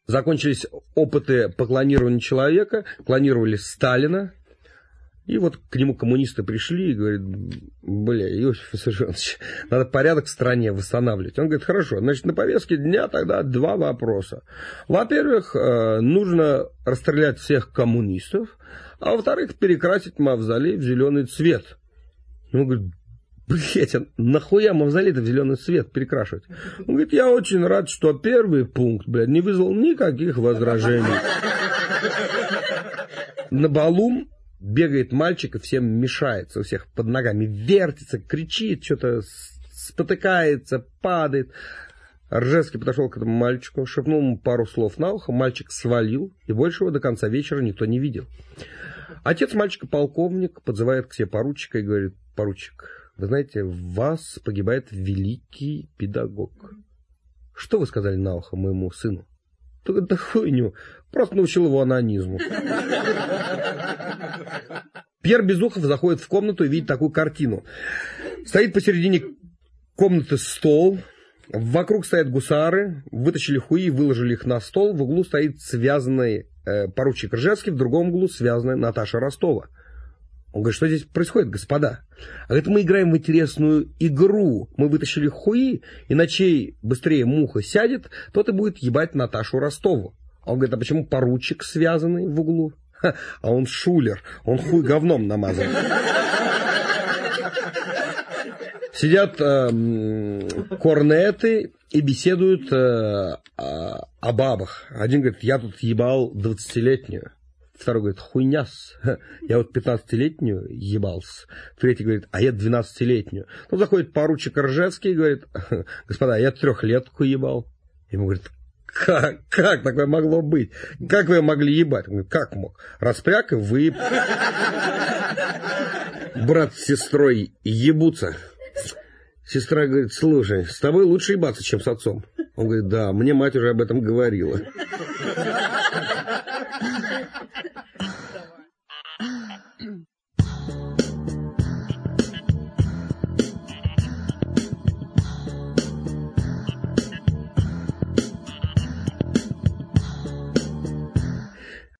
Закончились опыты по клонированию человека, клонировали Сталина. И вот к нему коммунисты пришли и говорят: бля, Иосиф Виссарионович, надо порядок в стране восстанавливать. Он говорит: хорошо, значит, на повестке дня тогда два вопроса. Во-первых, нужно расстрелять всех коммунистов, а во-вторых, перекрасить мавзолей в зеленый цвет. Он говорит: блять, а нахуя мавзолей-то в зеленый цвет перекрашивать? Он говорит: я очень рад, что первый пункт, блядь, не вызвал никаких возражений. На балу бегает мальчик и всем мешается, у всех под ногами вертится, кричит, что-то спотыкается, падает. Ржевский подошел к этому мальчику, шепнул ему пару слов на ухо, мальчик свалил, и больше его до конца вечера никто не видел. Отец мальчика, полковник, подзывает к себе поручика и говорит: поручик, вы знаете, в вас погибает великий педагог. Что вы сказали на ухо моему сыну? Только да хуйню, просто научил его онанизму. Пьер Безухов заходит в комнату и видит такую картину. Стоит посередине комнаты стол, вокруг стоят гусары, вытащили хуи и выложили их на стол. В углу стоит связанный поручик Ржевский, в другом углу связанная Наташа Ростова. Он говорит: что здесь происходит, господа? А это мы играем в интересную игру. Мы вытащили хуи, и на чей быстрее муха сядет, тот и будет ебать Наташу Ростову. А он говорит: а почему поручик связанный в углу? Ха, а он шулер, он хуй говном намазан. Сидят корнеты и беседуют о бабах. Один говорит: я тут ебал 20-летнюю. Второй говорит: хуйняс, я вот 15-летнюю ебался. Третий говорит: а я 12-летнюю. Тут заходит поручик Ржевский и говорит: господа, я 3-летку ебал. Ему говорит: как такое могло быть? Как вы могли ебать? Он говорит: как мог? Распряг и вы, брат с сестрой, ебутся. Сестра говорит: слушай, с тобой лучше ебаться, чем с отцом. Он говорит: да, мне мать уже об этом говорила.